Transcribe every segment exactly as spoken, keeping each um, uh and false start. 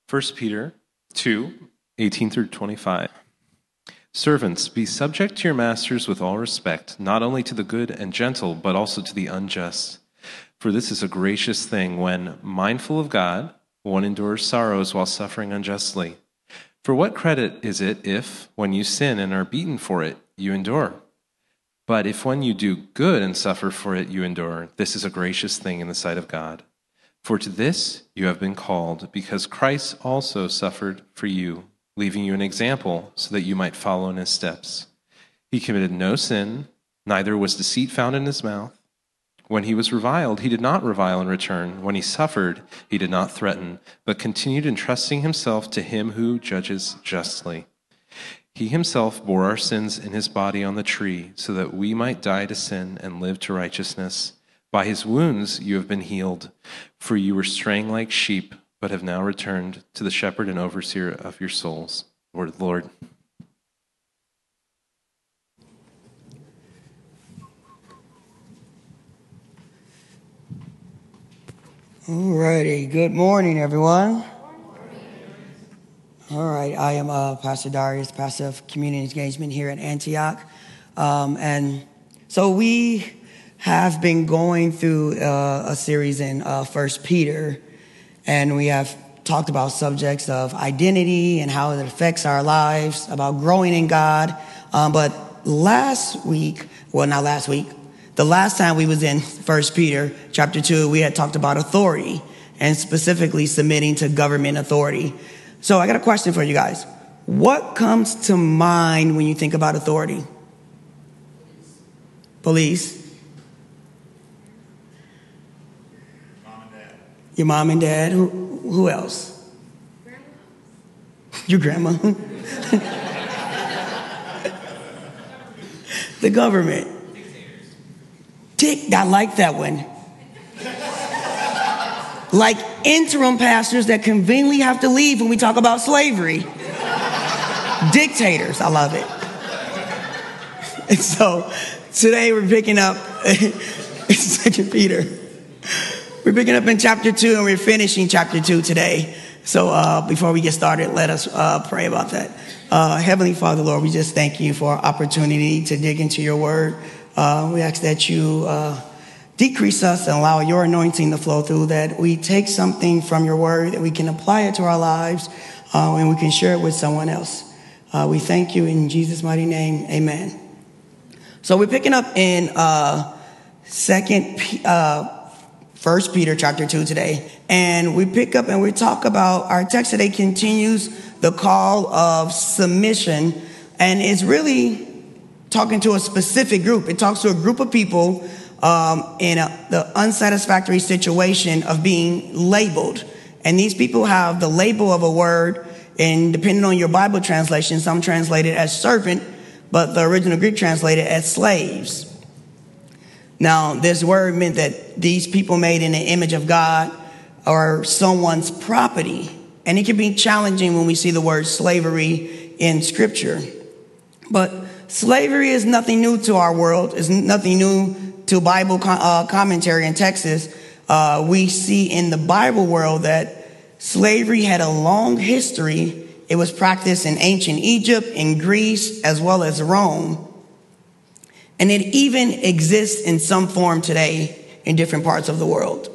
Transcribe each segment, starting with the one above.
First Peter two, eighteen through twenty-five. Servants, be subject to your masters with all respect, not only to the good and gentle, but also to the unjust. For this is a gracious thing when, mindful of God, one endures sorrows while suffering unjustly. For what credit is it if, when you sin and are beaten for it, you endure? But if when you do good and suffer for it, you endure, this is a gracious thing in the sight of God. For to this you have been called, because Christ also suffered for you, leaving you an example so that you might follow in his steps. He committed no sin, neither was deceit found in his mouth. When he was reviled, he did not revile in return. When he suffered, he did not threaten, but continued entrusting himself to him who judges justly. He himself bore our sins in his body on the tree, so that we might die to sin and live to righteousness. By his wounds you have been healed, for you were straying like sheep, but have now returned to the shepherd and overseer of your souls. Word of the Lord. All righty. Good morning, everyone. All right. I am uh, Pastor Darius, pastor of community engagement here at Antioch. Um, and so we have been going through uh, a series in uh, First Peter, and we have talked about subjects of identity and how it affects our lives, about growing in God. Um, but last week, well, not last week, the last time we was in First Peter chapter two, we had talked about authority and specifically submitting to government authority. So I got a question for you guys. What comes to mind when you think about authority? Police. Mom and dad. Your mom and dad. Who, who else? Grandma. Your grandma. The government. Tick, I like that one. Like interim pastors that conveniently have to leave when we talk about slavery. Dictators, I love it. And so today we're picking up Second Peter. We're picking up in chapter two and we're finishing chapter two today. So uh, before we get started, let us uh, pray about that. Uh, Heavenly Father, Lord, we just thank you for our opportunity to dig into your word. Uh, we ask that you uh, decrease us and allow your anointing to flow through, that we take something from your word, that we can apply it to our lives, uh, and we can share it with someone else. Uh, we thank you in Jesus' mighty name. Amen. So we're picking up in uh, second, uh, First Peter chapter two today, and we pick up and we talk about our text today continues the call of submission, and it's really talking to a specific group. It talks to a group of people um, in a, the unsatisfactory situation of being labeled. And these people have the label of a word, and depending on your Bible translation, some translate it as servant, but the original Greek translated as slaves. Now, this word meant that these people made in the image of God are someone's property. And it can be challenging when we see the word slavery in Scripture. But slavery is nothing new to our world. It's nothing new to Bible uh, commentary in Texas. Uh, we see in the Bible world that slavery had a long history. It was practiced in ancient Egypt, in Greece, as well as Rome. And it even exists in some form today in different parts of the world.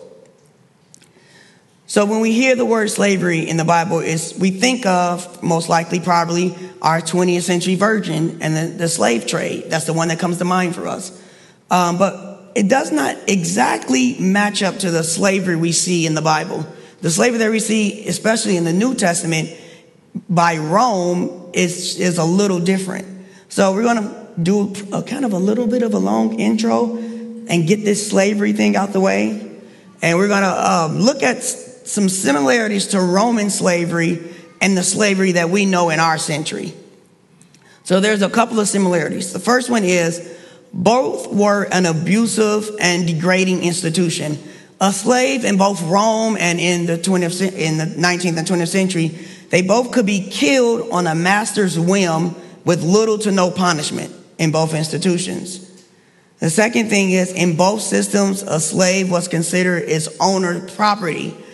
So when we hear the word slavery in the Bible, is we think of most likely probably our twentieth century version and the, the slave trade. That's the one that comes to mind for us. Um, but it does not exactly match up to the slavery we see in the Bible. The slavery that we see, especially in the New Testament, by Rome is, is a little different. So we're going to do a kind of a little bit of a long intro and get this slavery thing out the way. And we're going to um, look at some similarities to Roman slavery and the slavery that we know in our century. So there's a couple of similarities. The first one is both were an abusive and degrading institution. A slave in both Rome and in the twentieth, in the nineteenth and twentieth century, they both could be killed on a master's whim with little to no punishment in both institutions. The second thing is in both systems, a slave was considered its owner's property.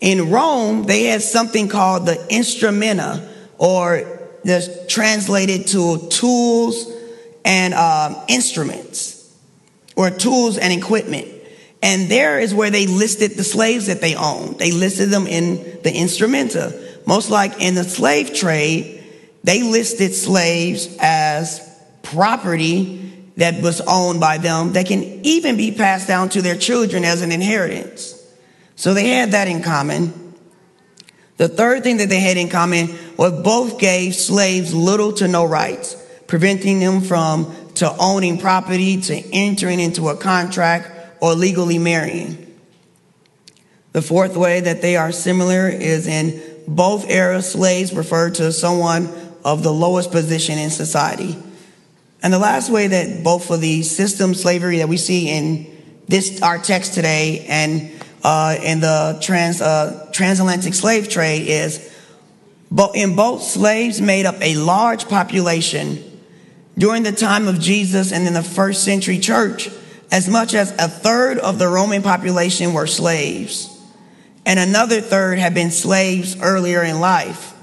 In Rome, they had something called the instrumenta, or that's translated to tools and um, instruments, or tools and equipment. And there is where they listed the slaves that they owned. They listed them in the instrumenta. Most like in the slave trade, they listed slaves as property that was owned by them that can even be passed down to their children as an inheritance. So they had that in common. The third thing that they had in common was both gave slaves little to no rights, preventing them from to owning property, to entering into a contract, or legally marrying. The fourth way that they are similar is in both eras, slaves referred to someone of the lowest position in society. And the last way that both of these systems, slavery that we see in this, our text today, and uh, in the trans, uh, transatlantic slave trade is, but in both, slaves made up a large population. During the time of Jesus and in the first century church, as much as a third of the Roman population were slaves, and another third had been slaves earlier in life.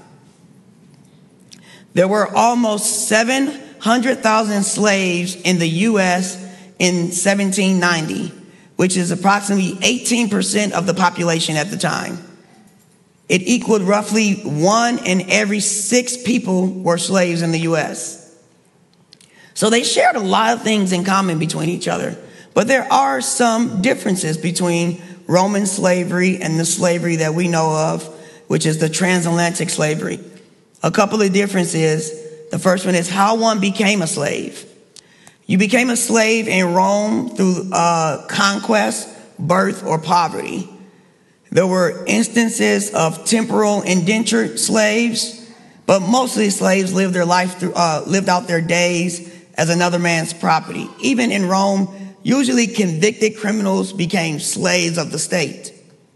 There were almost seven hundred thousand slaves in the U S in seventeen ninety, which is approximately eighteen percent of the population at the time. It equaled roughly one in every six people were slaves in the U S. So they shared a lot of things in common between each other, but there are some differences between Roman slavery and the slavery that we know of, which is the transatlantic slavery. A couple of differences. The first one is how one became a slave. You became a slave in Rome through uh, conquest, birth, or poverty. There were instances of temporal indentured slaves, but mostly slaves lived their life through, uh, lived out their days as another man's property. Even in Rome, usually convicted criminals became slaves of the state.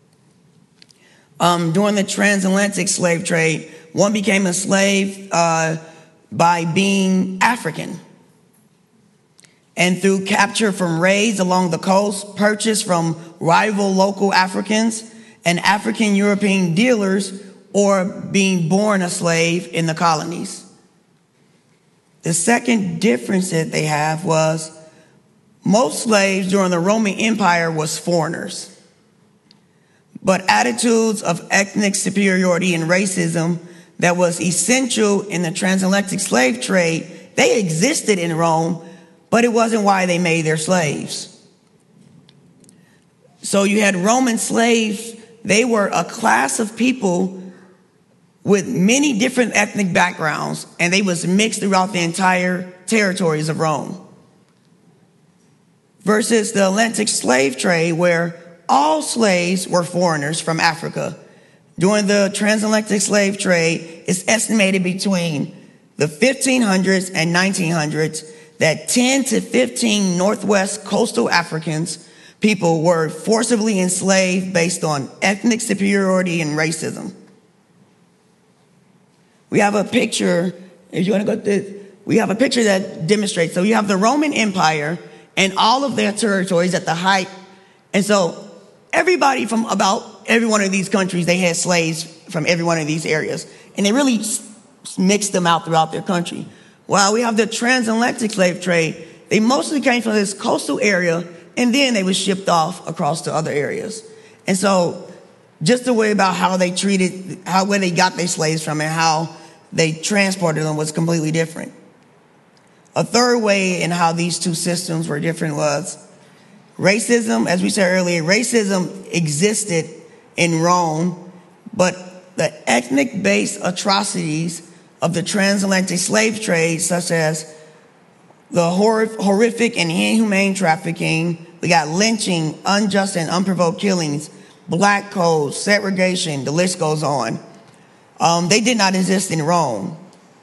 Um, during the transatlantic slave trade, one became a slave uh, by being African. And through capture from raids along the coast, purchase from rival local Africans and African European dealers, or being born a slave in the colonies. The second difference that they have was most slaves during the Roman Empire was foreigners. But attitudes of ethnic superiority and racism that was essential in the transatlantic slave trade, they existed in Rome, but it wasn't why they made their slaves. So you had Roman slaves. They were a class of people with many different ethnic backgrounds, and they was mixed throughout the entire territories of Rome. Versus the Atlantic slave trade, where all slaves were foreigners from Africa. During the transatlantic slave trade, it's estimated between the fifteen hundreds and nineteen hundreds that ten to fifteen Northwest coastal Africans people were forcibly enslaved based on ethnic superiority and racism. We have a picture, if you want to go to, we have a picture that demonstrates. So you have the Roman Empire and all of their territories at the height. And so everybody from about every one of these countries, they had slaves from every one of these areas. And they really mixed them out throughout their country. While we have the transatlantic slave trade, they mostly came from this coastal area, and then they were shipped off across to other areas. And so just the way about how they treated, how where they got their slaves from and how they transported them was completely different. A third way in how these two systems were different was racism. As we said earlier, racism existed in Rome, but the ethnic-based atrocities of the transatlantic slave trade, such as the hor- horrific and inhumane trafficking, we got lynching, unjust and unprovoked killings, black codes, segregation, the list goes on. Um, they did not exist in Rome.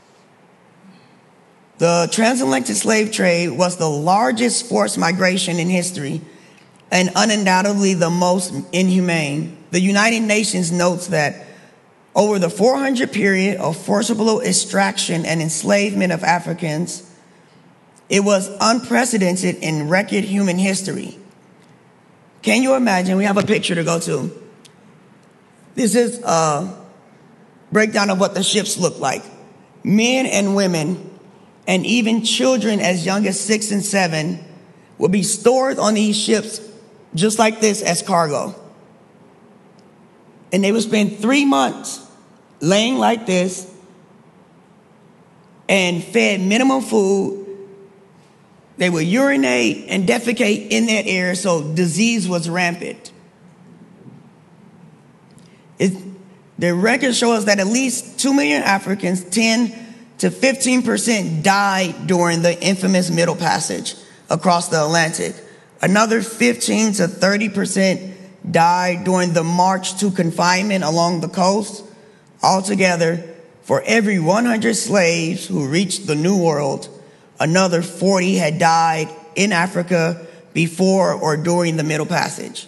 The transatlantic slave trade was the largest forced migration in history and undoubtedly the most inhumane. The United Nations notes that over the four hundred period of forcible extraction and enslavement of Africans, it was unprecedented in record human history. Can you imagine? We have a picture to go to. This is a breakdown of what the ships look like. Men and women, and even children as young as six and seven, will be stored on these ships just like this as cargo. And they will spend three months laying like this and fed minimum food. They would urinate and defecate in that air, so disease was rampant. It, the records show us that at least two million Africans, ten to fifteen percent, died during the infamous Middle Passage across the Atlantic. Another fifteen to thirty percent died during the march to confinement along the coast. Altogether, for every one hundred slaves who reached the New World, another forty had died in Africa before or during the Middle Passage.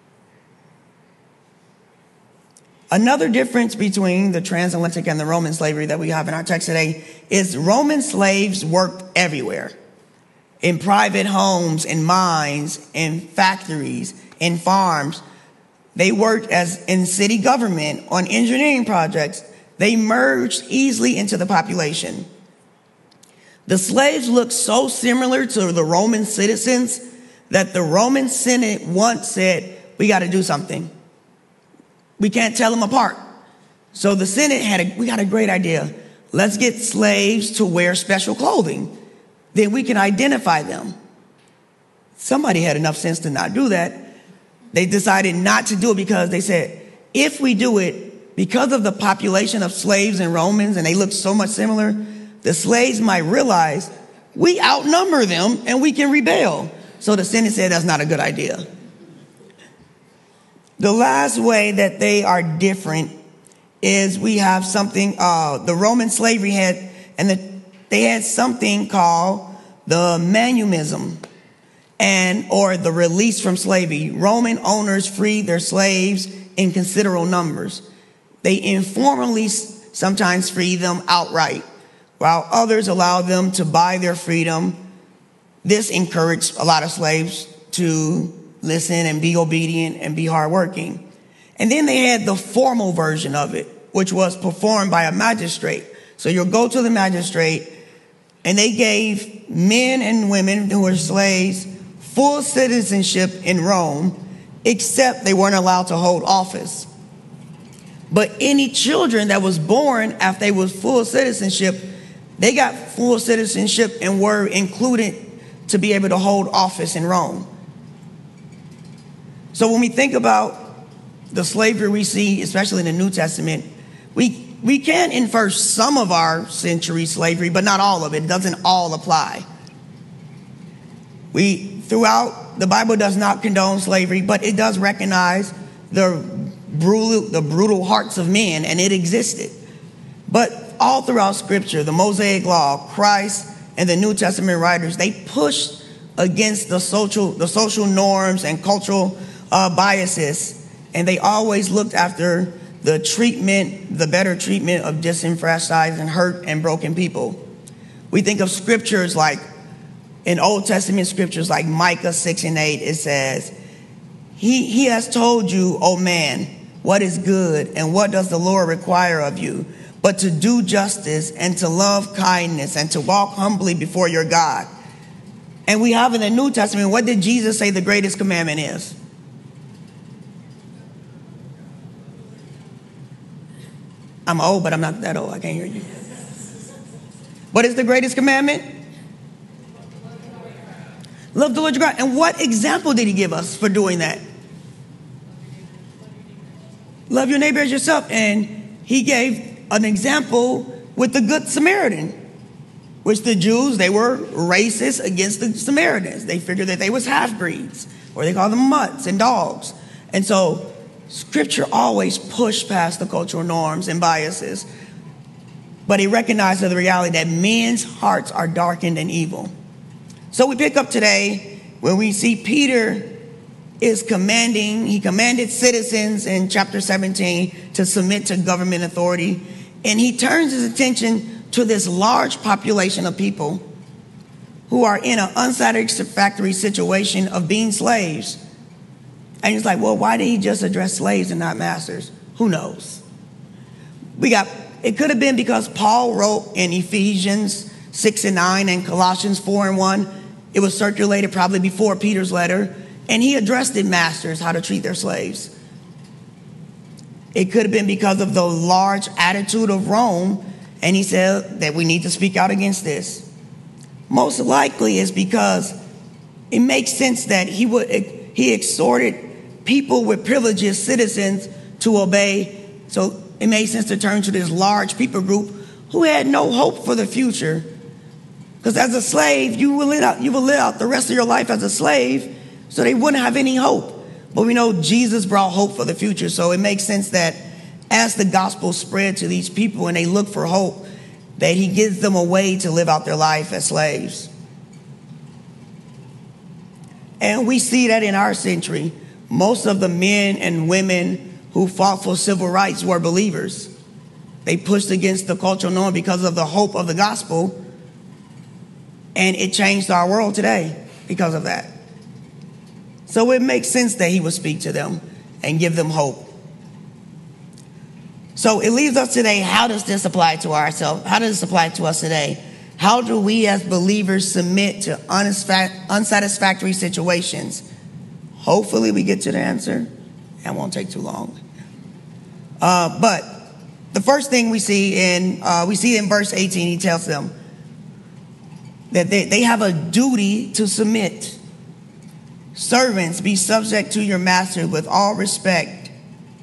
Another difference between the transatlantic and the Roman slavery that we have in our text today is Roman slaves worked everywhere. In private homes, in mines, in factories, in farms. They worked as in city government, on engineering projects. They merged easily into the population. The slaves looked so similar to the Roman citizens that the Roman Senate once said, we got to do something. We can't tell them apart. So the Senate had a, we got a great idea. Let's get slaves to wear special clothing. Then we can identify them. Somebody had enough sense to not do that. They decided not to do it because they said, if we do it, because of the population of slaves and Romans, and they look so much similar, the slaves might realize we outnumber them and we can rebel. So the Senate said that's not a good idea. The last way that they are different is we have something, uh, the Roman slavery had, and the, they had something called the manumism, and or the release from slavery. Roman owners freed their slaves in considerable numbers. They informally sometimes free them outright, while others allowed them to buy their freedom. This encouraged a lot of slaves to listen and be obedient and be hardworking. And then they had the formal version of it, which was performed by a magistrate. So you'll go to the magistrate, and they gave men and women who were slaves full citizenship in Rome, except they weren't allowed to hold office. But any children that was born after they was full citizenship, they got full citizenship and were included to be able to hold office in Rome. So when we think about the slavery we see, especially in the New Testament, we, we can infer some of our century slavery, but not all of it. It doesn't all apply. We, throughout, the Bible does not condone slavery, but it does recognize the brutal, the brutal hearts of men, and it existed. But all throughout Scripture, the Mosaic Law, Christ, and the New Testament writers, they pushed against the social, the social norms and cultural uh, biases, and they always looked after the treatment, the better treatment of disenfranchised and hurt and broken people. We think of scriptures like, in Old Testament scriptures like Micah six and eight, it says, he, he has told you, O man, what is good and what does the Lord require of you, but to do justice and to love kindness and to walk humbly before your God. And we have in the New Testament, what did Jesus say the greatest commandment is? I'm old, but I'm not that old. I can't hear you. What is the greatest commandment? Love the Lord your God. And what example did he give us for doing that? Love your neighbor as yourself. And he gave an example with the Good Samaritan, which the Jews, they were racist against the Samaritans. They figured that they was half-breeds, or they called them mutts and dogs. And so Scripture always pushed past the cultural norms and biases, but he recognized the reality that men's hearts are darkened and evil. So we pick up today when we see Peter is commanding, he commanded citizens in chapter seventeen to submit to government authority, and he turns his attention to this large population of people who are in an unsatisfactory situation of being slaves. And he's like, well, why did he just address slaves and not masters? Who knows? We got, it could have been because Paul wrote in Ephesians six and nine and Colossians four and one. It was circulated probably before Peter's letter. And he addressed in masters how to treat their slaves. It could have been because of the large attitude of Rome. And he said that we need to speak out against this. Most likely is because it makes sense that he would he exhorted people with privileges, citizens, to obey. So it made sense to turn to this large people group who had no hope for the future. Because as a slave, you will live out, you will live out the rest of your life as a slave, so they wouldn't have any hope. But we know Jesus brought hope for the future, so it makes sense that as the gospel spread to these people and they look for hope, that he gives them a way to live out their life as slaves. And we see that in our century. Most of the men and women who fought for civil rights were believers. They pushed against the cultural norm because of the hope of the gospel. And it changed our world today because of that. So it makes sense that he would speak to them and give them hope. So it leaves us today, how does this apply to ourselves? How does this apply to us today? How do we as believers submit to unsatisfactory situations? Hopefully we get to the answer. That won't take too long. Uh, but the first thing we see in, uh, we see in verse eighteen, he tells them that they, they have a duty to submit. Servants, be subject to your master with all respect,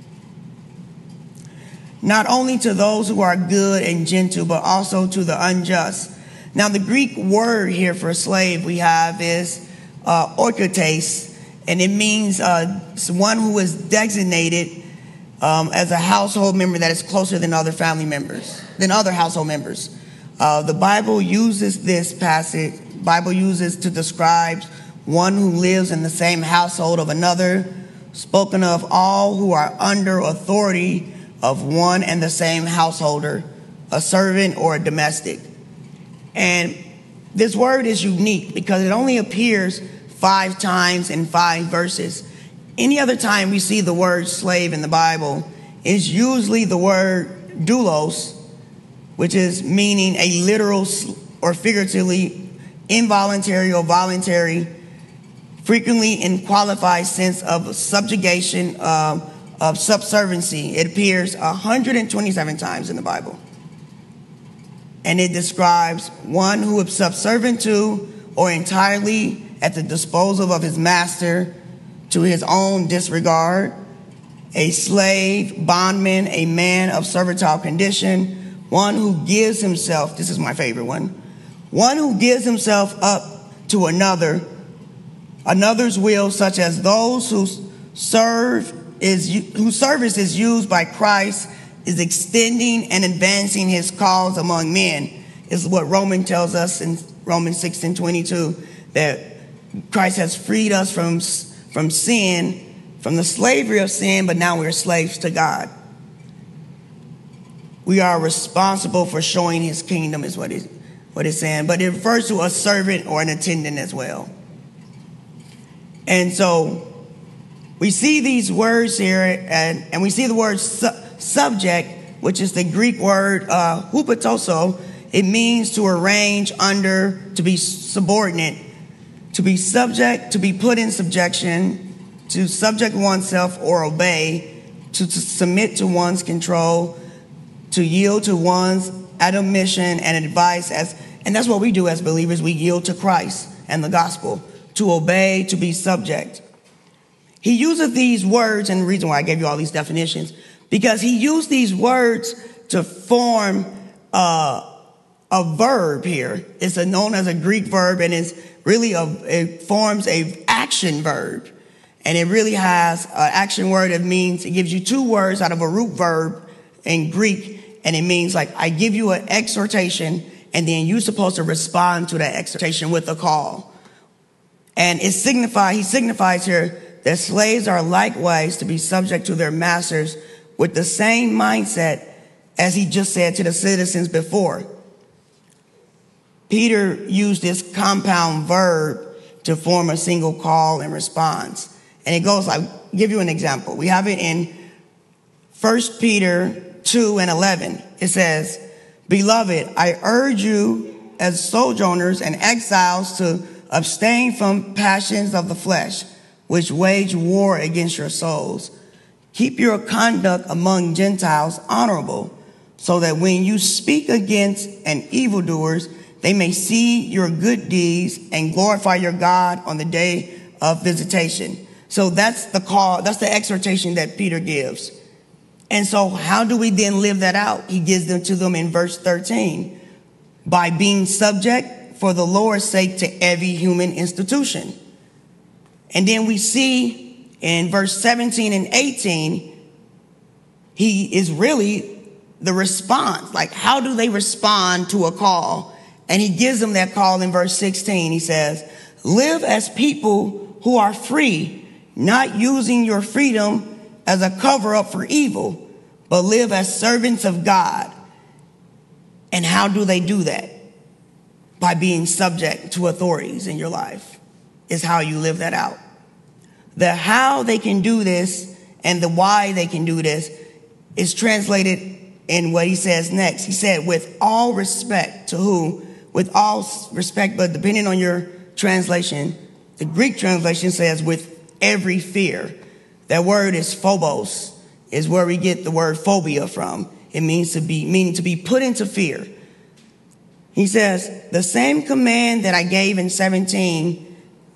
not only to those who are good and gentle, but also to the unjust. Now, the Greek word here for slave we have is uh, oikotes, and it means uh, one who is designated um, as a household member that is closer than other family members, than other household members. Uh, the Bible uses this passage, Bible uses to describe one who lives in the same household of another, spoken of all who are under authority of one and the same householder, a servant or a domestic. And this word is unique because it only appears five times in five verses. Any other time we see the word slave in the Bible is usually the word doulos, which is meaning a literal or figuratively involuntary or voluntary, frequently in qualified sense of subjugation, uh, of subserviency. It appears one hundred twenty-seven times in the Bible. And it describes one who is subservient to or entirely at the disposal of his master to his own disregard, a slave, bondman, a man of servile condition, one who gives himself, this is my favorite one, one who gives himself up to another, another's will, such as those who serve is whose service is used by Christ, is extending and advancing his cause among men, is what Romans tells us in Romans six and twenty-two, that Christ has freed us from, from sin, from the slavery of sin, but now we're slaves to God. We are responsible for showing his kingdom is what, it, what it's saying, but it refers to a servant or an attendant as well. And so we see these words here, and, and we see the word su- subject, which is the Greek word uh, hupotoso. It means to arrange under, to be subordinate, to be subject, to be put in subjection, to subject oneself or obey, to, to submit to one's control, to yield to one's admonition and advice. As, and that's what we do as believers. We yield to Christ and the gospel, to obey, to be subject. He uses these words, and the reason why I gave you all these definitions, because he used these words to form uh, a verb here. It's a, known as a Greek verb, and it's really a, it forms a action verb. And it really has an action word that means, it gives you two words out of a root verb in Greek, and it means like, I give you an exhortation, and then you're supposed to respond to that exhortation with a call. And it signify, he signifies here that slaves are likewise to be subject to their masters with the same mindset as he just said to the citizens before. Peter used this compound verb to form a single call and response. And it goes like, I'll give you an example. We have it in First Peter two and eleven. It says, "Beloved, I urge you as sojourners and exiles to abstain from passions of the flesh, which wage war against your souls. Keep your conduct among Gentiles honorable, so that when you speak against an evildoers, they may see your good deeds and glorify your God on the day of visitation." So that's the call, that's the exhortation that Peter gives. And so how do we then live that out? He gives them to them in verse thirteen. By being subject for the Lord's sake to every human institution. And then we see in verse seventeen and eighteen, he is really the response. Like, how do they respond to a call? And he gives them that call in verse sixteen. He says, "Live as people who are free, not using your freedom as a cover up for evil, but live as servants of God." And how do they do that? By being subject to authorities in your life is how you live that out. The how they can do this and the why they can do this is translated in what he says next. He said, "With all respect to who?" With all respect, but depending on your translation, the Greek translation says with every fear. That word is phobos, is where we get the word phobia from. It means to be, meaning to be put into fear. He says, the same command that I gave in seventeen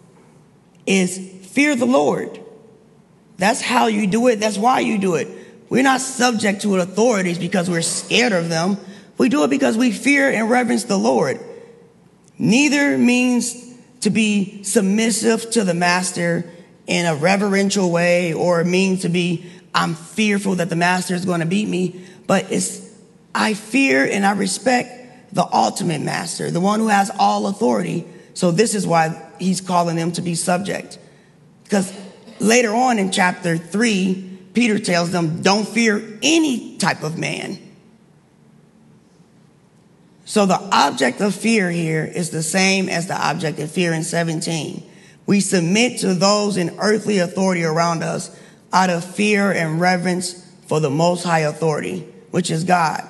is fear the Lord. That's how you do it. That's why you do it. We're not subject to authorities because we're scared of them. We do it because we fear and reverence the Lord. Neither means to be submissive to the master in a reverential way, or means to be, I'm fearful that the master is going to beat me. But it's, I fear and I respect the ultimate master, the one who has all authority. So this is why he's calling them to be subject. Because later on in chapter three, Peter tells them, don't fear any type of man. So the object of fear here is the same as the object of fear in seventeen. We submit to those in earthly authority around us out of fear and reverence for the most high authority, which is God.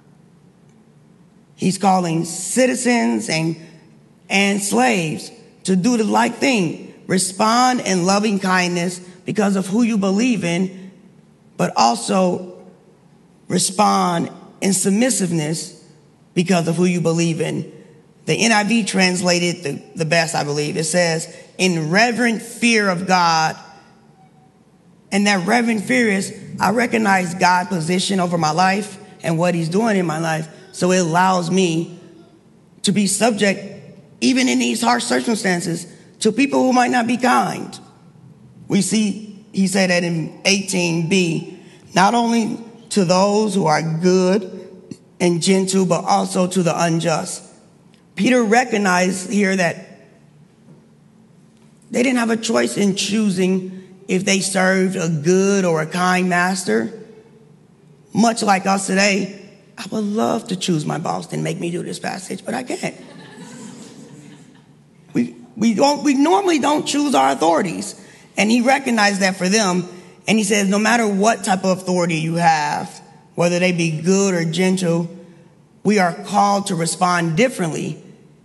He's calling citizens and, and slaves to do the like thing. Respond in loving kindness because of who you believe in, but also respond in submissiveness because of who you believe in. The N I V translated the, the best, I believe. It says, in reverent fear of God. And that reverent fear is, I recognize God's position over my life and what he's doing in my life. So it allows me to be subject, even in these harsh circumstances, to people who might not be kind. We see, he said that in eighteen b, not only to those who are good and gentle, but also to the unjust. Peter recognized here that they didn't have a choice in choosing if they served a good or a kind master. Much like us today, I would love to choose my boss and make me do this passage, but I can't. We, we, don't, we normally don't choose our authorities. And he recognized that for them. And he says, no matter what type of authority you have, whether they be good or gentle, we are called to respond differently.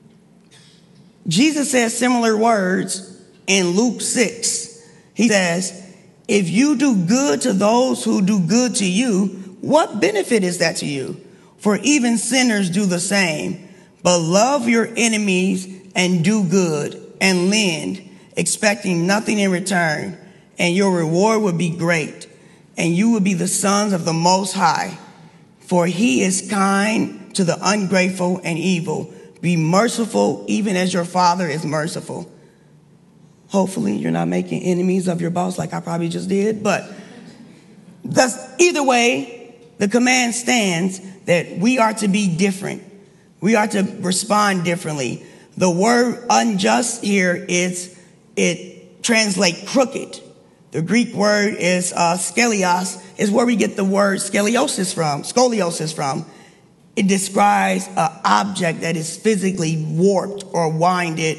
Jesus says similar words in Luke six. He says, if you do good to those who do good to you, what benefit is that to you? For even sinners do the same. But love your enemies and do good and lend, expecting nothing in return, and your reward will be great, and you will be the sons of the Most High. For he is kind to the ungrateful and evil. Be merciful even as your Father is merciful. Hopefully you're not making enemies of your boss like I probably just did, but that's either way, the command stands that we are to be different. We are to respond differently. The word unjust here is, it translates crooked. The Greek word is uh, skelios, is where we get the word scoliosis from, scoliosis from. It describes an object that is physically warped or winded,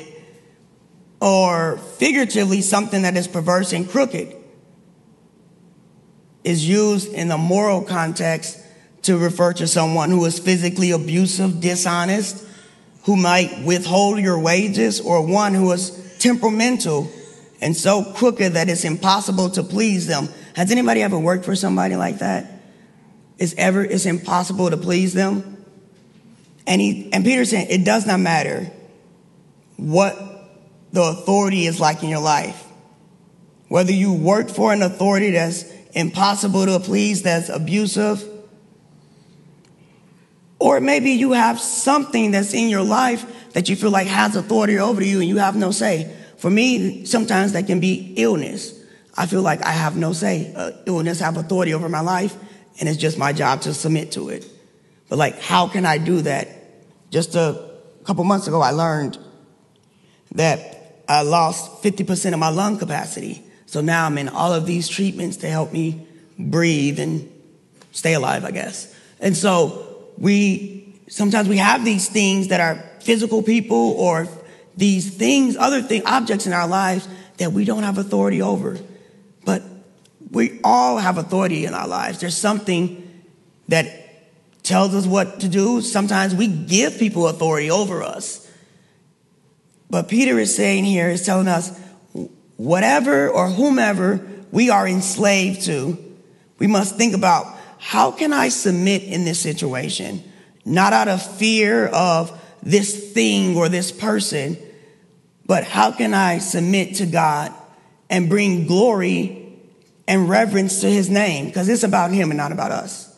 or figuratively something that is perverse and crooked. is used in a moral context to refer to someone who is physically abusive, dishonest, who might withhold your wages, or one who is temperamental and so crooked that it's impossible to please them. Has anybody ever worked for somebody like that? It's ever, it's impossible to please them. And he, and Peter's saying it does not matter what the authority is like in your life. Whether you work for an authority that's impossible to please, that's abusive, or maybe you have something that's in your life that you feel like has authority over you and you have no say. For me, sometimes that can be illness. I feel like I have no say. Uh, illness have authority over my life, and it's just my job to submit to it. But like, how can I do that? Just a couple months ago, I learned that I lost fifty percent of my lung capacity. So now I'm in all of these treatments to help me breathe and stay alive, I guess. And so we, sometimes we have these things that are physical people or these things, other things, objects in our lives that we don't have authority over. But we all have authority in our lives. There's something that tells us what to do. Sometimes we give people authority over us. But Peter is saying here, is telling us, whatever or whomever we are enslaved to, we must think about, how can I submit in this situation? Not out of fear of this thing or this person, but how can I submit to God and bring glory and reverence to his name? Because it's about him and not about us.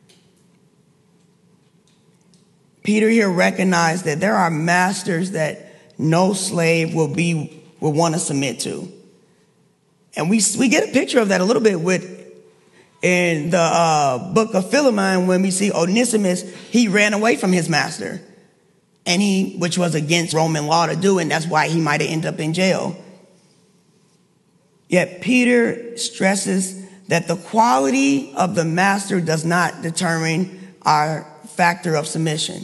Peter here recognized that there are masters that no slave will be will want to submit to. And we we get a picture of that a little bit with in the uh, book of Philemon, when we see Onesimus, he ran away from his master, and he, which was against Roman law to do, and that's why he might have ended up in jail. Yet Peter stresses that the quality of the master does not determine our factor of submission.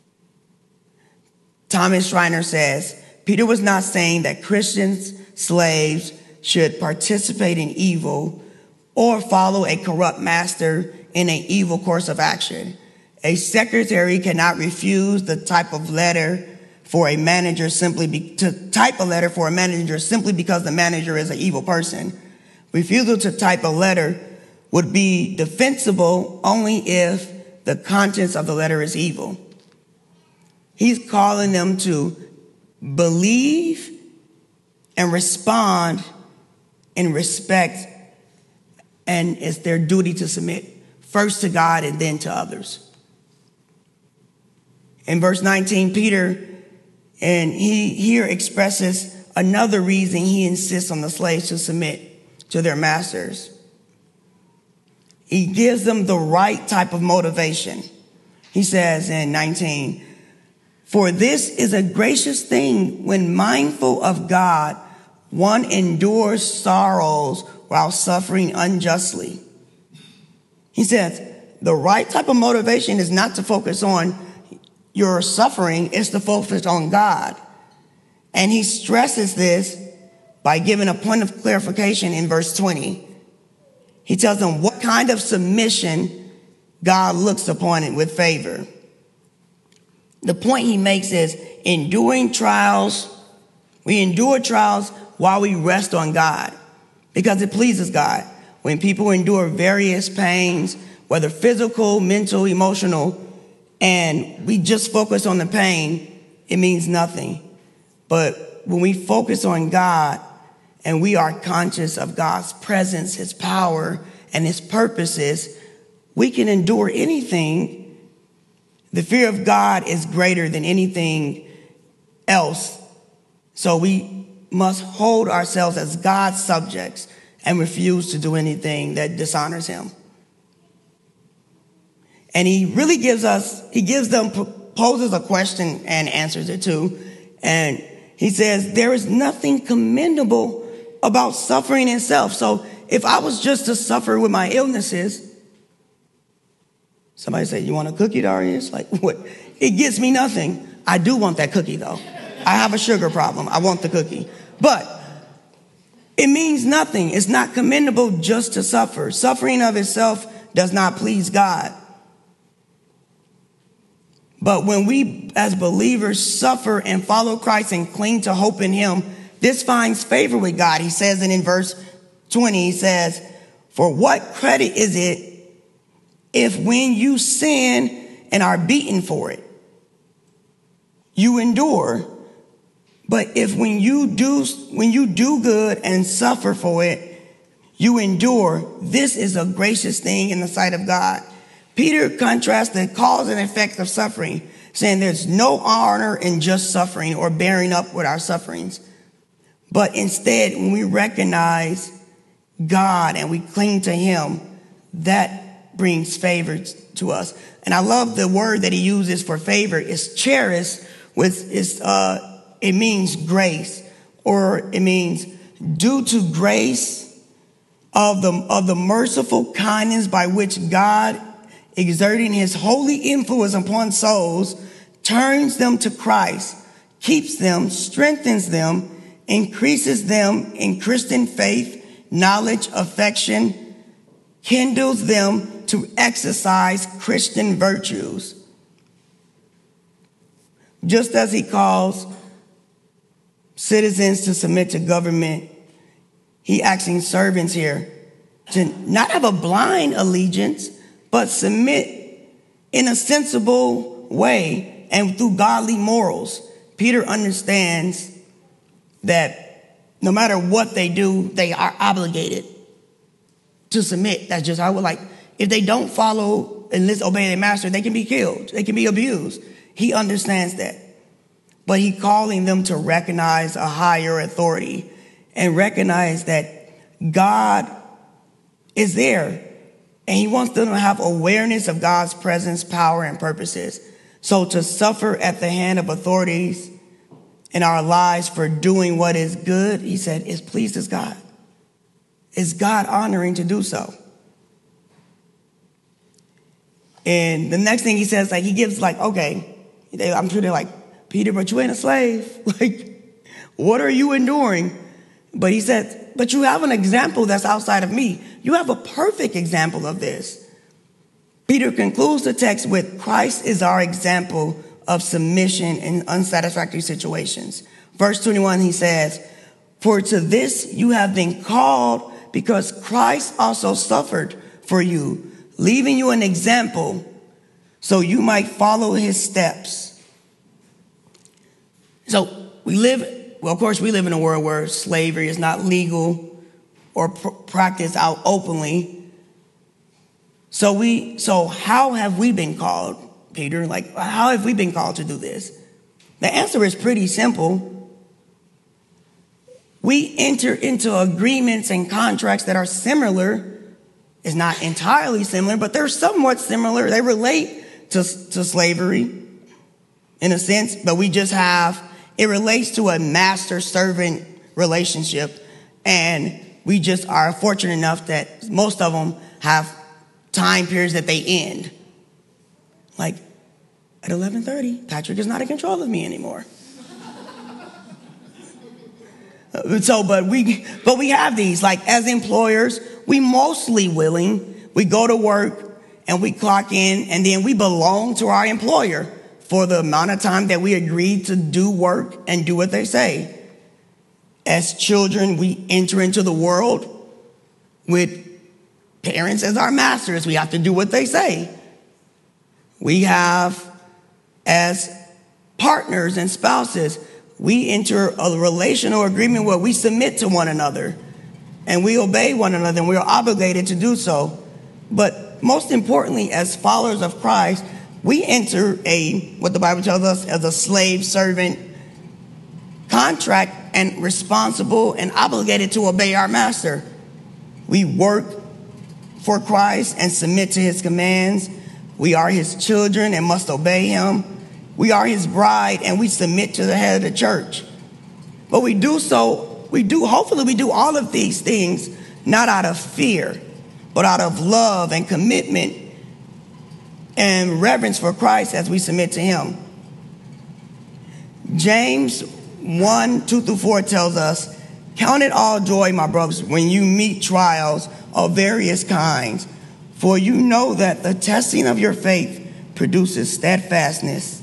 Thomas Schreiner says, Peter was not saying that Christians, slaves, should participate in evil or follow a corrupt master in an evil course of action. A secretary cannot refuse the type of letter for a manager simply be, to type a letter for a manager simply because the manager is an evil person. Refusal to type a letter would be defensible only if the contents of the letter is evil. He's calling them to believe and respond in respect, and it's their duty to submit first to God and then to others. In verse nineteen, Peter, and he here expresses another reason he insists on the slaves to submit to their masters. He gives them the right type of motivation. He says in nineteen, for this is a gracious thing when mindful of God, one endures sorrows while suffering unjustly. He says the right type of motivation is not to focus on your suffering, it's to focus on God. And he stresses this by giving a point of clarification in verse twenty. He tells them what kind of submission God looks upon it with favor. The point he makes is enduring trials. We endure trials while we rest on God because it pleases God. When people endure various pains, whether physical, mental, emotional, and we just focus on the pain, it means nothing. But when we focus on God and we are conscious of God's presence, his power, and his purposes, we can endure anything. The fear of God is greater than anything else. So we must hold ourselves as God's subjects and refuse to do anything that dishonors him. And he really gives us, he gives them, poses a question and answers it too. And he says, there is nothing commendable about suffering itself. So if I was just to suffer with my illnesses, somebody say, you want a cookie, Darius? Like, what? It gets me nothing. I do want that cookie, though. I have a sugar problem. I want the cookie. But It means nothing. It's not commendable just to suffer. Suffering of itself does not please God. But when we as believers suffer and follow Christ and cling to hope in him, this finds favor with God. He says it in verse twenty, he says, for what credit is it if when you sin and are beaten for it, you endure? But if when you do, when you do good and suffer for it, you endure, this is a gracious thing in the sight of God. Peter contrasts the cause and effect of suffering, saying there's no honor in just suffering or bearing up with our sufferings. But instead, when we recognize God and we cling to him, that brings favor to us. And I love the word that he uses for favor. It's charis, which is, uh, it means grace, or it means due to grace of the, of the merciful kindness by which God, exerting his holy influence upon souls, turns them to Christ, keeps them, strengthens them, increases them in Christian faith, knowledge, affection, kindles them to exercise Christian virtues. Just as he calls citizens to submit to government, he asking servants here to not have a blind allegiance, but submit in a sensible way and through godly morals. Peter understands that no matter what they do, they are obligated to submit. That's just how we're like, if they don't follow and let's obey their master, they can be killed. They can be abused. He understands that. But he's calling them to recognize a higher authority and recognize that God is there. And he wants them to have awareness of God's presence, power, and purposes. So to suffer at the hand of authorities in our lives for doing what is good, he said, is pleases God. Is God honoring to do so? And the next thing he says, like, he gives like, okay, they, I'm sure they're like, Peter, but you ain't a slave. Like, what are you enduring? But he said, but you have an example that's outside of me. You have a perfect example of this. Peter concludes the text with, Christ is our example of submission in unsatisfactory situations. Verse twenty-one, he says, for to this you have been called, because Christ also suffered for you, leaving you an example so you might follow his steps. So we live, well, of course, we live in a world where slavery is not legal or pr- practiced out openly. So we, so how have we been called, Peter? Like, how have we been called to do this? The answer is pretty simple. We enter into agreements and contracts that are similar. It's not entirely similar, but they're somewhat similar. They relate to, to slavery in a sense, but we just have, it relates to a master-servant relationship. And we just are fortunate enough that most of them have time periods that they end. Like, at eleven thirty, Patrick is not in control of me anymore. So, but we, but we have these, like, as employers, we mostly willing, we go to work and we clock in, and then we belong to our employer for the amount of time that we agreed to do work and do what they say. As children, we enter into the world with parents as our masters. We have to do what they say. We have, as partners and spouses, we enter a relational agreement where we submit to one another and we obey one another, and we are obligated to do so. But most importantly, as followers of Christ, we enter a, what the Bible tells us, as a slave servant contract and responsible and obligated to obey our master. We work for Christ and submit to his commands. We are his children and must obey him. We are his bride and we submit to the head of the church. But we do so, we do, hopefully we do all of these things not out of fear, but out of love and commitment and reverence for Christ as we submit to him. James one, two through four tells us Count it all joy, my brothers, when you meet trials of various kinds, for you know that the testing of your faith produces steadfastness.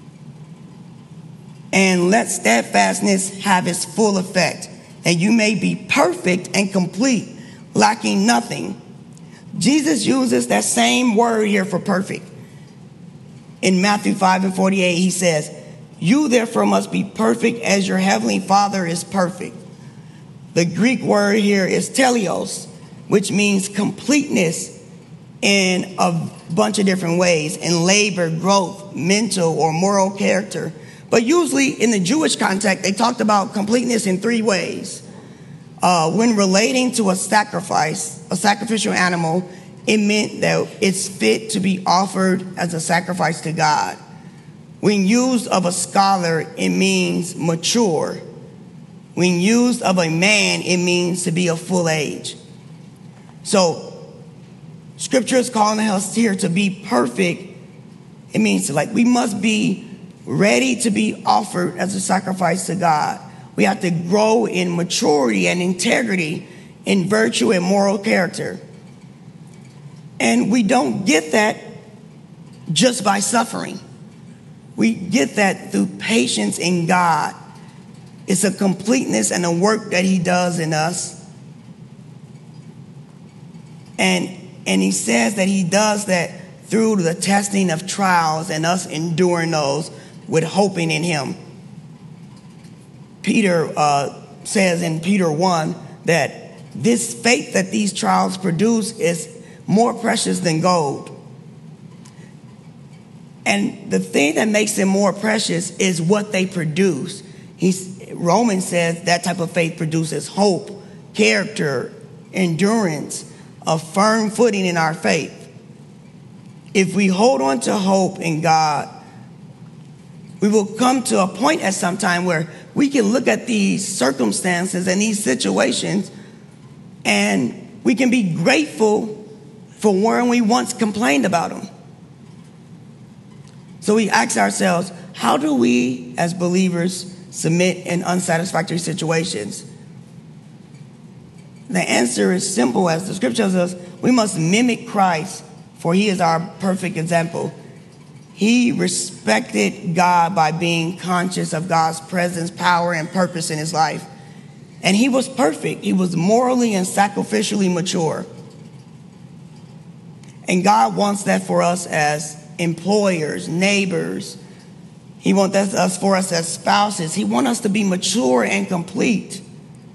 And let steadfastness have its full effect, and you may be perfect and complete, lacking nothing. Jesus uses that same word here for perfect. In Matthew five and forty-eight, he says, you therefore must be perfect as your heavenly Father is perfect. The Greek word here is teleos, which means completeness in a bunch of different ways, in labor, growth, mental, or moral character. But usually in the Jewish context, they talked about completeness in three ways. Uh, when relating to a sacrifice, a sacrificial animal, it meant that it's fit to be offered as a sacrifice to God. When used of a scholar, it means mature. When used of a man, it means to be of full age. So Scripture is calling us here to be perfect. It means to, like, we must be ready to be offered as a sacrifice to God. We have to grow in maturity and integrity, in virtue and moral character. And we don't get that just by suffering. We get that through patience in God. It's a completeness and a work that he does in us. And, and he says that he does that through the testing of trials and us enduring those with hoping in him. Peter uh, says in Peter one that this faith that these trials produce is more precious than gold. And the thing that makes them more precious is what they produce. He's, Romans says that type of faith produces hope, character, endurance, a firm footing in our faith. If we hold on to hope in God, we will come to a point at some time where we can look at these circumstances and these situations and we can be grateful for when we once complained about them. So we ask ourselves, how do we as believers submit in unsatisfactory situations? The answer is simple, as the scripture tells us. We must mimic Christ, for he is our perfect example. He respected God by being conscious of God's presence, power, and purpose in his life. And he was perfect. He was morally and sacrificially mature. And God wants that for us as employers, neighbors. He wants that us for us as spouses. He wants us to be mature and complete.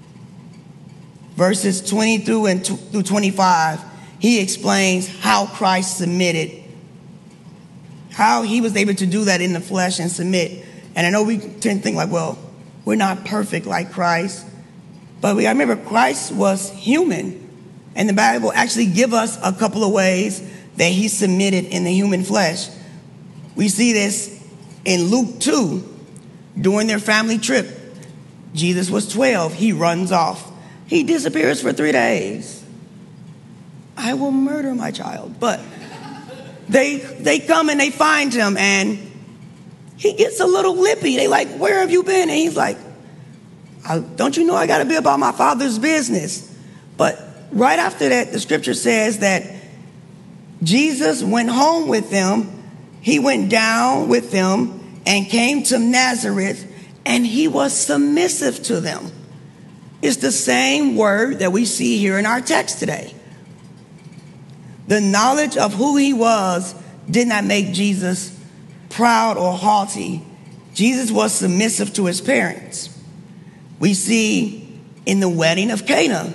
Verses twenty through and through twenty-five, he explains how Christ submitted, how he was able to do that in the flesh and submit. And I know we tend to think like, well, we're not perfect like Christ. But we gotta remember, Christ was human. And the Bible actually gives us a couple of ways that he submitted in the human flesh. We see this in Luke two, during their family trip. Jesus was twelve. He runs off. He disappears for three days. I will murder my child. But they they come and they find him, and he gets a little lippy. They like, where have you been? And he's like, I, don't you know I got to be about my Father's business? But right after that, the scripture says that Jesus went home with them. He went down with them and came to Nazareth, and he was submissive to them. It's the same word that we see here in our text today. The knowledge of who he was did not make Jesus proud or haughty. Jesus was submissive to his parents. We see in the wedding of Cana,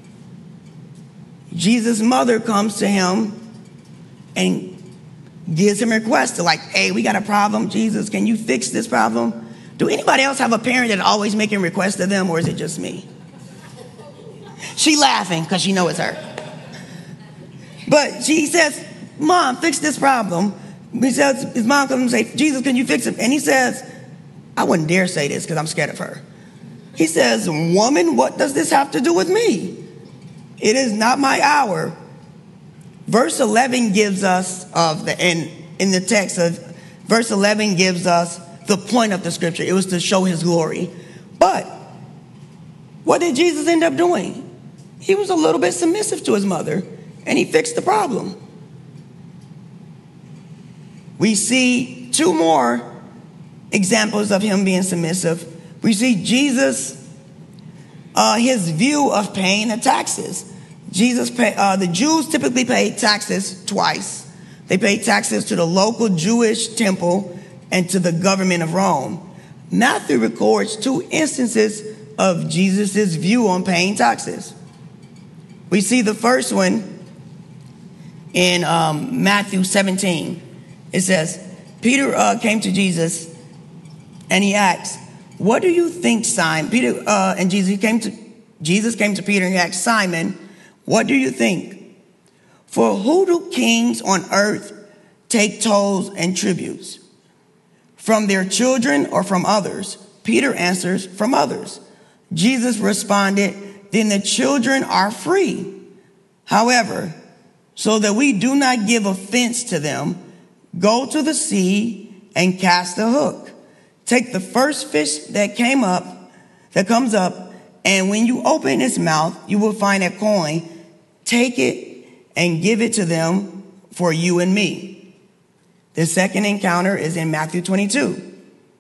Jesus' mother comes to him and gives him a request to, like, hey, we got a problem. Jesus, can you fix this problem? Do anybody else have a parent that always making requests to them, or is it just me? She laughing because she knows it's her. But she says, Mom, fix this problem. He says, his mom comes and says, Jesus, can you fix it? And he says, I wouldn't dare say this because I'm scared of her. He says, woman, what does this have to do with me? It is not my hour. Verse eleven gives us of the in in the text of verse eleven gives us the point of the scripture. It was to show his glory. But What did Jesus end up doing? He was a little bit submissive to his mother, and he fixed the problem. We see two more examples of him being submissive. We see Jesus, uh, his view of paying the taxes. Jesus, pay, uh, the Jews typically paid taxes twice. They paid taxes to the local Jewish temple and to the government of Rome. Matthew records two instances of Jesus' view on paying taxes. We see the first one in um, Matthew seventeen. It says, Peter uh, came to Jesus and he asked, what do you think, Simon? Peter uh, and Jesus came to Jesus came to Peter and he asked, Simon, what do you think? For who do kings on earth take tolls and tributes? From their children or from others? Peter answers, from others. Jesus responded, then the children are free. However, so that we do not give offense to them, go to the sea and cast a hook. Take the first fish that came up, that comes up, and when you open its mouth, you will find a coin. Take it and give it to them for you and me. The second encounter is in Matthew twenty-two.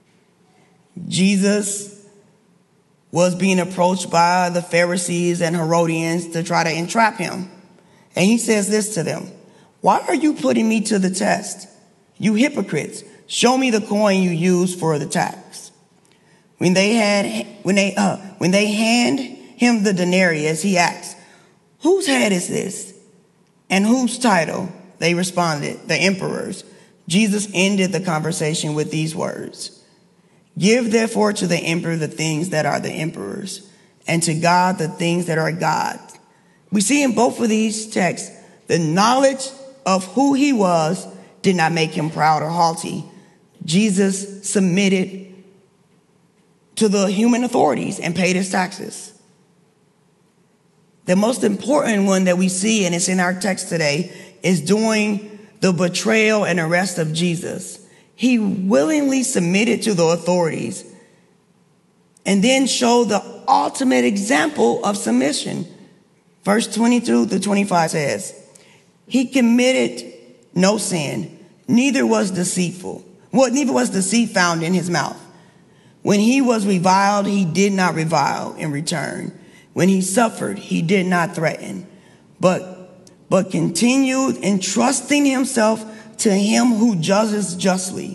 Jesus was being approached by the Pharisees and Herodians to try to entrap him. And he says this to them, why are you putting me to the test? You hypocrites, show me the coin you used for the tax. When they had, when they, uh, when they hand him the denarius, he asked, whose head is this? And whose title? They responded, the emperor's. Jesus ended the conversation with these words. Give therefore to the emperor the things that are the emperor's, and to God the things that are God's. We see in both of these texts, the knowledge of who he was did not make him proud or haughty. Jesus submitted to the human authorities and paid his taxes. The most important one that we see, and it's in our text today, is during the betrayal and arrest of Jesus. He willingly submitted to the authorities and then showed the ultimate example of submission. Verse twenty-two to twenty-five says, he committed no sin, neither was deceitful. Well, neither was deceit found in his mouth. When he was reviled, he did not revile in return. When he suffered, he did not threaten, but but continued entrusting himself to him who judges justly.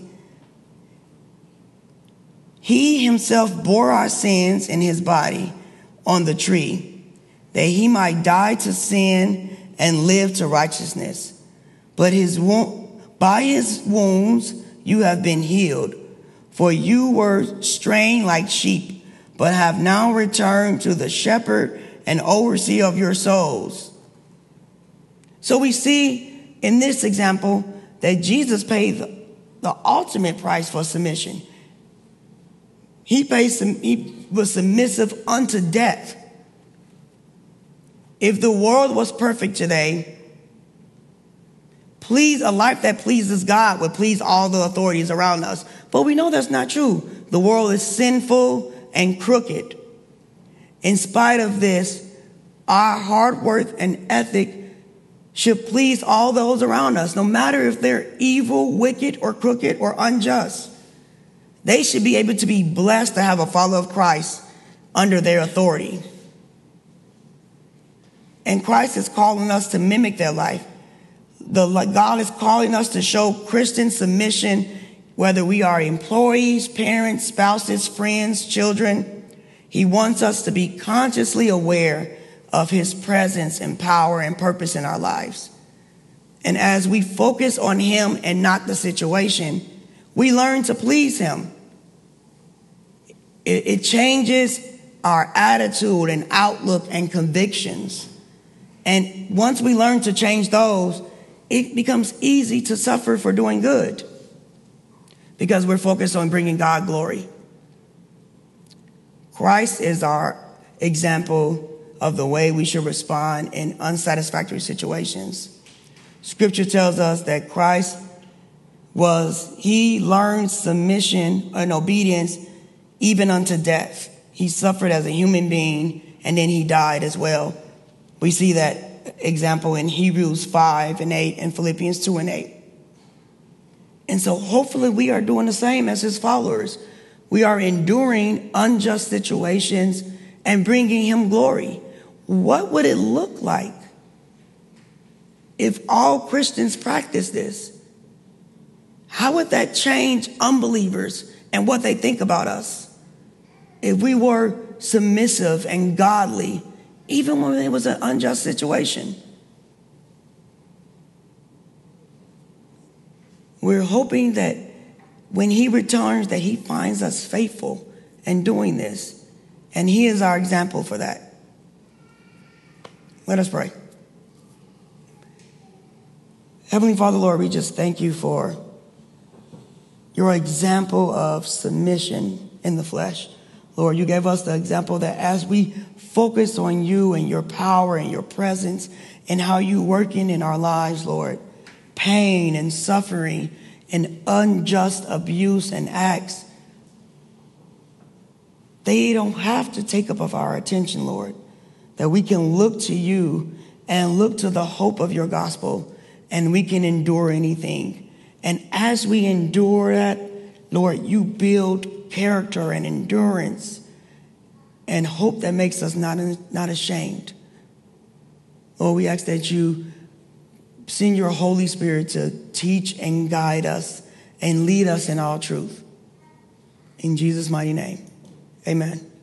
He himself bore our sins in his body on the tree, that he might die to sin and live to righteousness. But his wo- by his wounds you have been healed, for you were straying like sheep, but have now returned to the shepherd and overseer of your souls. So we see in this example that Jesus paid the, the ultimate price for submission. He paid some, he was submissive unto death. If the world was perfect today, please, a life that pleases God would please all the authorities around us. But we know that's not true. The world is sinful and crooked. In spite of this, our hard work and ethic should please all those around us, no matter if they're evil, wicked, or crooked, or unjust. They should be able to be blessed to have a follower of Christ under their authority. And Christ is calling us to mimic their life. The, God is calling us to show Christian submission, whether we are employees, parents, spouses, friends, children. He wants us to be consciously aware of his presence and power and purpose in our lives. And as we focus on him and not the situation, we learn to please him. It, it changes our attitude and outlook and convictions. And once we learn to change those, it becomes easy to suffer for doing good because we're focused on bringing God glory. Christ is our example of the way we should respond in unsatisfactory situations. Scripture tells us that Christ was, he learned submission and obedience even unto death. He suffered as a human being, and then he died as well. We see that example in Hebrews five and eight and Philippians two and eight. And so hopefully we are doing the same as his followers. We are enduring unjust situations and bringing him glory. What would it look like if all Christians practice this? How would that change unbelievers and what they think about us? If we were submissive and godly, even when it was an unjust situation. We're hoping that when he returns, that he finds us faithful in doing this. And he is our example for that. Let us pray. Heavenly Father, Lord, we just thank you for your example of submission in the flesh. Lord, you gave us the example that as we focus on you and your power and your presence and how you working in our lives, Lord, pain and suffering and unjust abuse and acts, they don't have to take up of our attention, Lord, that we can look to you and look to the hope of your gospel, and we can endure anything. And as we endure that, Lord, you build character and endurance and hope that makes us not, not ashamed. Lord, we ask that you send your Holy Spirit to teach and guide us and lead us in all truth. In Jesus' mighty name, amen.